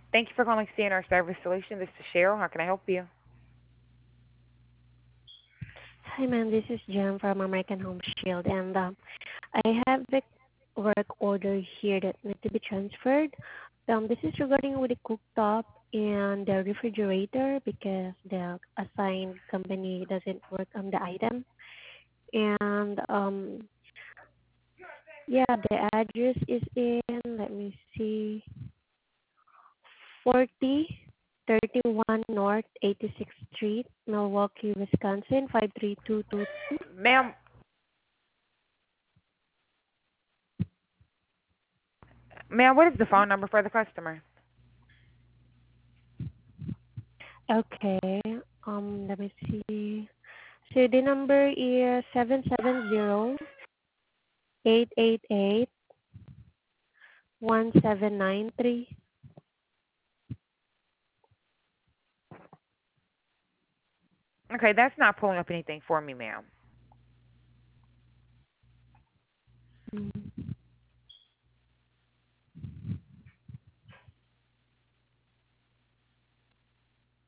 Thank you for calling CNR Service Solution. This is Cheryl. How can I help you? Hi, ma'am. This is Jem from American Home Shield, and I have a work order here that needs to be transferred. This is regarding with the cooktop and the refrigerator because the assigned company doesn't work on the item. And yeah, the address is in, let me see, 4031 North 86th Street, Milwaukee, Wisconsin 53222. Ma'am, ma'am, what is the phone number for the customer? Okay. Let me see. So the number is 770-888-1793. Okay, that's not pulling up anything for me, ma'am.